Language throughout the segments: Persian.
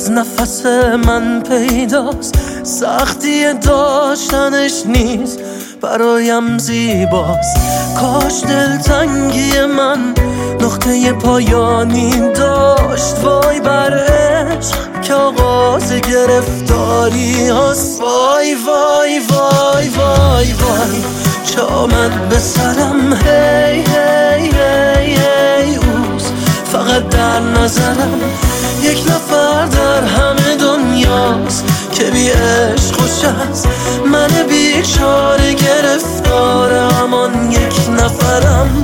از نفس من پیداست، سختی داشتنش نیست برایم زیباست. کاش دلتنگی من نقطه پایانی داشت، وای بر عشق که آغاز گرفتاری هست. وای وای وای وای وای چه آمد به سرم، هی هی هی هی اوست فقط در نظرم. یک نفر در همه دنیاست که بی عشق خوش است، من بیچاره گرفتار همان یک نفرم.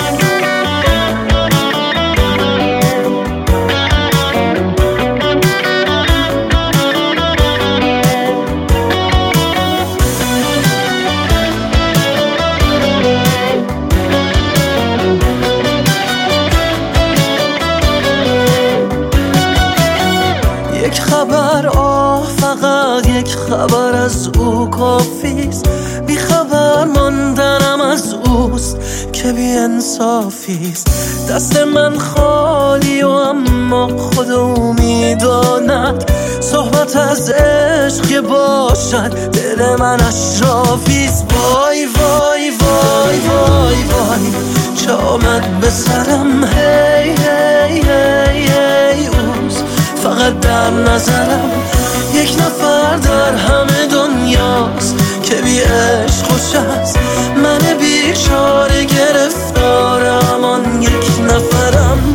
یک خبر، فقط یک خبر از او کافیست. بی خبر ماندنم از اوست که بی انصافیست. دست من خالی و اما خود او میداند، صحبت از عشق باشد دل من اشرافیست. وای وای وای وای وای چه آمد به سرم، هی هی هی هی اوست فقط در نظرم. یک نفر در همه دنیاست که بی عشق خوش است، من بیچاره گرفتار همان یک نفرم.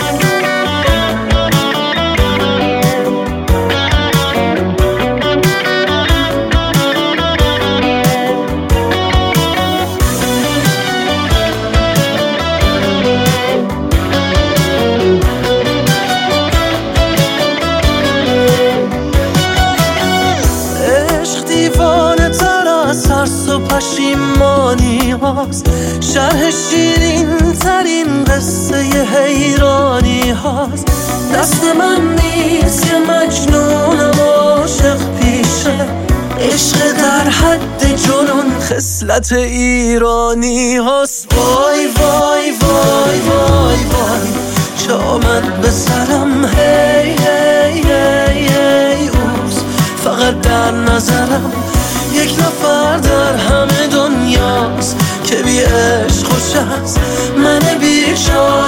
ترس و پشیمانی هاست، شرح شیرین ترین قصه حیرانی هاست. دست من نیست که مجنونم عاشق پیشه، عشق در حد جنون خصلت ایرانی هاست. وای وای وای وای وای چه آمد به سرم، هی هی هی هی اوست فقط در نظرم. یک نفر در همه دنیاست که بی عشق خوش است، من بیچاره